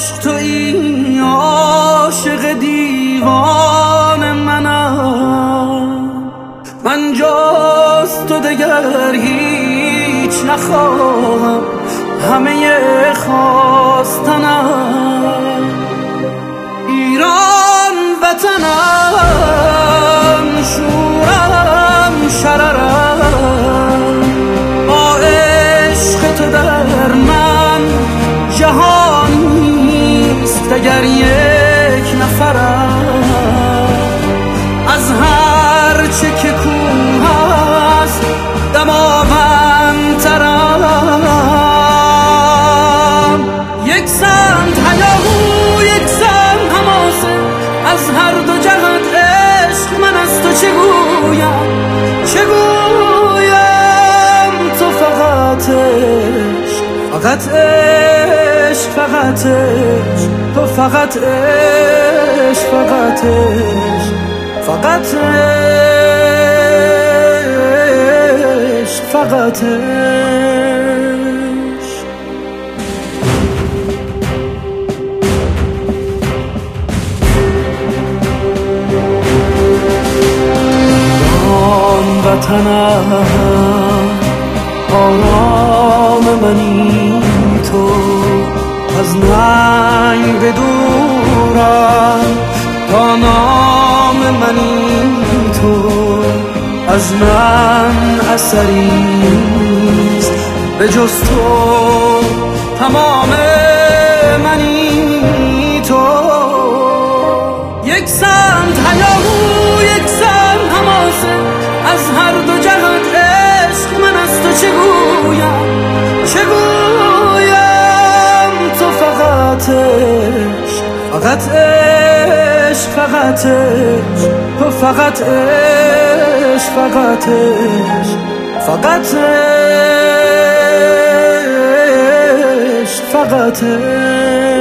عشق تویی، عاشق دیوان منم. من جز تو دگر هیچ نخواهم، همه خواستنم ایران وطنم، شورم شررم. با عشق تو در من جهان نیست دگر یک نفرم. از هر چه که کوه است دماوندترم. یک سمت هیاهو یک سمت حماسه، از هر دو جهت عشق من از تو چه گویم، چه گویم. تو فقط عشق، فقط عشق، فقط عشق. تو فقط عشق، فقط عشق، فقط عشق، فقط عشق. وطنم آرام منی تو، از ننگ بدورم تا نام منی تو. از من اثری نیست به جز تو، تمام منی تو. یک سمت هیاهو یک سمت حماسه، از هر دو جهت عشق من از تو چه گویم، چه گویم. تو فقط عشق، فقط عشق، فقط عشق. تو فقط عشق، فقط عشق، فقط عشق، فقط عشق.